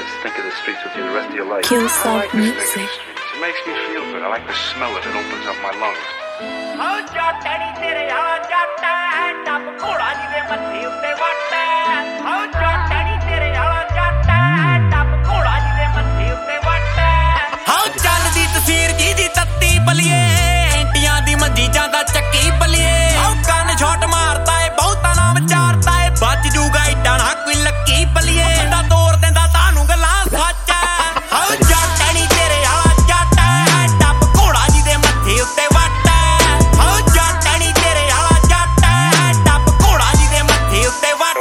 to stink of the streets with you the rest of your life. Kill I Soul like the stink of the Music. streets. It makes me feel good. I like the smell of it. It opens up my lungs. ਚੱਲਦੀ ਤਸਵੀਰ ਜੀ ਦੀ ਤੱਤੀ ਬਲੀਏ ਐਂਟੀਆਂ ਦੀ ਮੰਜੀ ਜਾਂਦਾ ਚੱਕੀ ਬਲੀਏ ਕੰਨ ਛੋਟ ਮਾਰਦਾ ਏ ਬਹੁਤਾ ਨਾ ਵਿਚਾਰਦਾ ਏ ਬਚ ਜੂਗਾ ਏਡਾ ਨਾ ਕੋਈ ਲੱਕੀ ਬਲੀਏ ਬੰਦਾ ਤੋੜ ਦਿੰਦਾ ਤੁਹਾਨੂੰ ਗੱਲਾਂ ਸੱਚ ਹਾਉ ਜੱਟ ਨਹੀਂ ਤੇਰੇ ਆਲਾ ਜੱਟ ਟੱਪ ਘੋੜਾ ਜੀ ਦੇ ਮੱਥੇ ਉੱਤੇ ਵੱਟ ਹਾਉ ਜੱਟ ਨਹੀਂ ਤੇਰੇ ਆਲਾ ਜੱਟ ਟੱਪ ਘੋੜਾ ਜੀ ਦੇ ਮੱਥੇ ਉੱਤੇ ਵੱਟ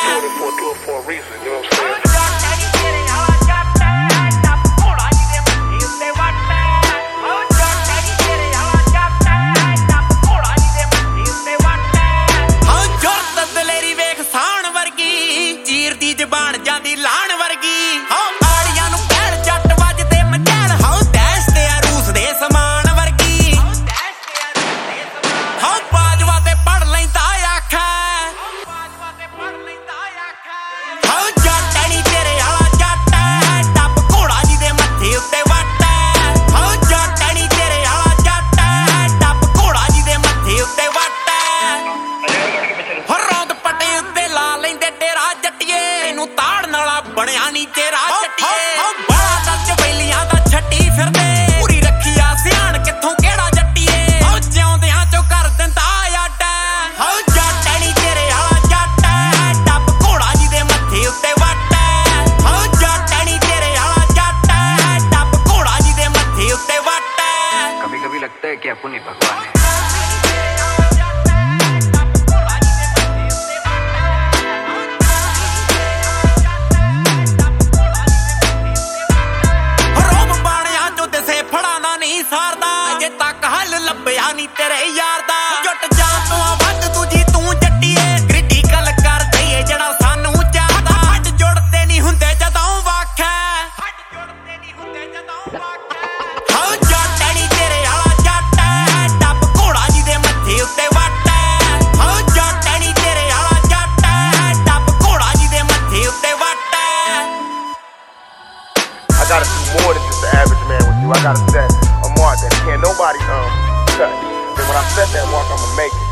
ਜ਼ਬਾਨ ਜਾਂਦੀ ਲਾਣ ਵਰਗੀ ਆੜੀਆਂ ਨੂੰ ਕਹਿਣ ਜੱਟ ਵੱਜਦੇ ਮਚੈਲ ਹਾਉ ਦੈਸ਼ ਤੇ ਰੂਸ ਦੇ ਸਮਾਨ ਵਰਗੀ ਹਾਉ ਬਾਜਵਾ ਤੇ ਪੜ ਲੈਂਦਾ ਆਖਾ ਹਾਉ ਜੱਟ ਨਹੀਂ ਤੇਰੇ ਆਲਾ ਜੱਟ ਟੱਪ ਘੋੜਾ ਜੀ ਦੇ ਮੱਥੇ ਉੱਤੇ ਵੱਟ ਹਾਉ ਜੱਟ ਨਹੀਂ ਤੇਰੇ ਆਲਾ ਜੱਟ ਟੱਪ ਘੋੜਾ ਜੀ ਦੇ ਮੱਥੇ ਉੱਤੇ ਵੱਟ ਰੌਂਦ ਪੱਟੇ ਉੱਤੇ ਲਾ ਲੈਂਦੇ ਡੇਰਾ ਜੱਟੀਏ ਨੂੰ ਤਾੜਨ ਵਾਲਾ ਬਣਿਆ ਨੀ ਤੇਰਾ ਜੱਟੀਏ ਬੜਾ ਦੱਜ ਬੈਲੀਆਂ ਦਾ ਛੱਟੀ ਫਿਰਦੇ ਪੂਰੀ ਰੱਖਿਆ ਸਿਆਣ ਕਿੱਥੋਂ ਕਿਹੜਾ ਜੱਟੀਏ ਹਾਉ ਜਿਉਂਦਿਆਂ ਚੋਂ ਕਰ ਦਿੰਦਾ ਅੱਡ ਹਾਉ ਜੱਟ ਨੀ ਤੇਰੇ ਆਲਾ ਜੱਟ ਟੱਪ ਘੋੜਾ ਜੀ ਦੇ ਮੱਥੇ ਉੱਤੇ ਵੱਟ ਹਾਉ ਜੱਟ ਨੀ ਤੇਰੇ ਆਲਾ ਜੱਟ ਟੱਪ ਘੋੜਾ ਜੀ ਦੇ ਮੱਥੇ ਉੱਤੇ ਵੱਟ कभी कभी लगता है कि अपन ही भगवान है. ਸਾਰਦਾ ਅਜੇ ਤੱਕ ਹੱਲ ਲੱਭਿਆ ਨੀ ਤੇਰੇ ਯਾਰ ਦਾ ਜੁੱਟ ਜਾਨ ਤੋਂ ਵੱਧ ਦੂਜੀ ਤੂੰ ਜੱਟੀਏ ਕ੍ਰਿਟੀਕਲ ਕਰ ਦਈਏ ਜਿਹੜਾ ਸਾਨੂੰ ਚਾਹਦਾ ਹੱਡ ਜੁੜਦੇ ਨਹੀਂ ਹੁੰਦੇ ਜਦੋਂ ਵਾਖਾ ਹਾਉ ਜੱਟ ਨੀ ਤੇਰੇ ਆਲਾ ਜੱਟ ਟੱਪ ਘੋੜਾ ਜੀ ਦੇ ਮੱਥੇ ਉੱਤੇ ਵੱਟ ਹਾਉ ਜੱਟ ਨੀ ਤੇਰੇ ਆਲਾ ਜੱਟ ਟੱਪ ਘੋੜਾ ਜੀ ਦੇ ਮੱਥੇ ਉੱਤੇ ਵੱਟ I gotta do more than just the average man with you. I gotta set a mark that can't nobody touch. And when I set that mark, I'ma make it.